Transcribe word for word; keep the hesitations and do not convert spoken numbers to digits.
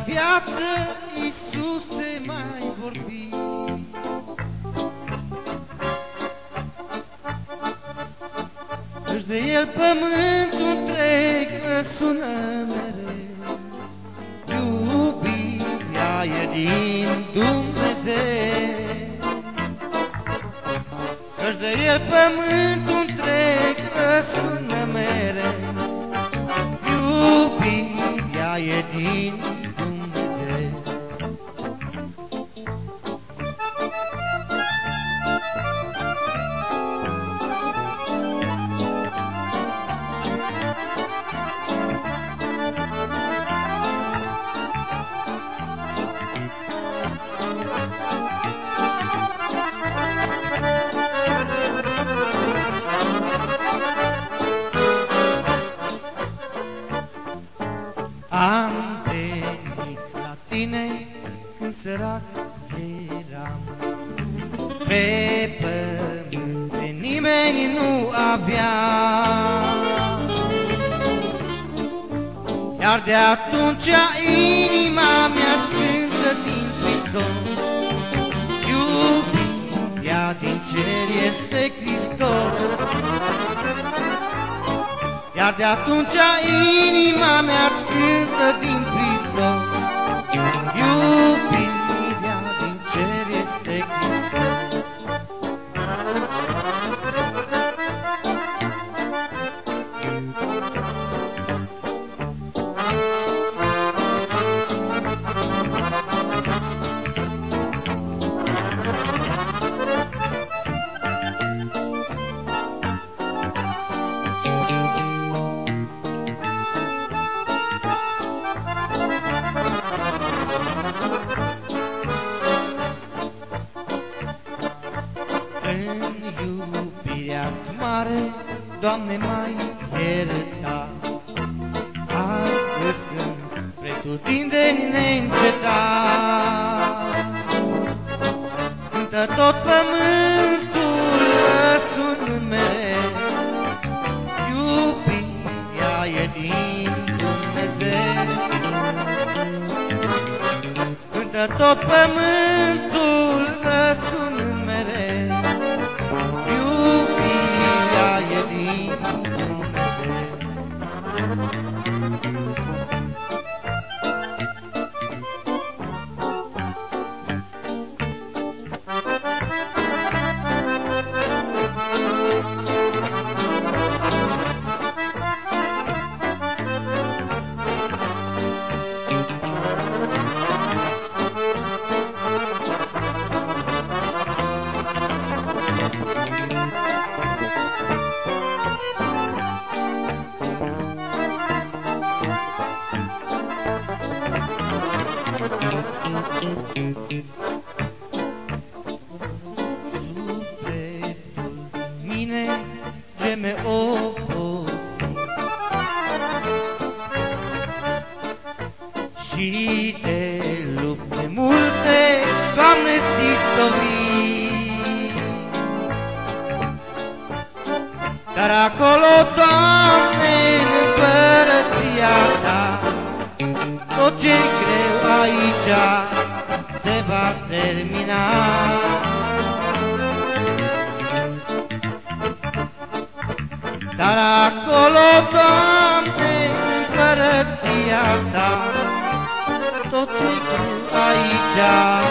viață, Iisuse, mai vorbi. Căci de El pământul întreg răsună mereu, iubirea e din Dumnezeu. Căci de El pământul întreg răsună mereu, iubirea e din Dumnezeu. Am venit la tine când sărac eram, pe pământ pe nimeni nu avea. Iar de atunci inima mea-ți cântă din prison, iubirea din cer este Hristos. Iar de atunci inima mea-ți cântă din prison, iubirea din cer este Hristos. Iubirea-ți mare, Doamne, mai ierta, astăzi când pretutindeni neîncetat. Cântă tot pământul răsunând mereu, iubirea e din Dumnezeu. Cântă tot pământul răsunând mereu, iubirea e din Dumnezeu. Sufletul din mine geme obosit și de lupte multe, Doamne, s-istovit. Dar acolo, Doamne, în împărăția Ta, tot ce-i greu aici se va termina. Dar acolo, Doamne, în împărăția Ta, tot ce-i greu aici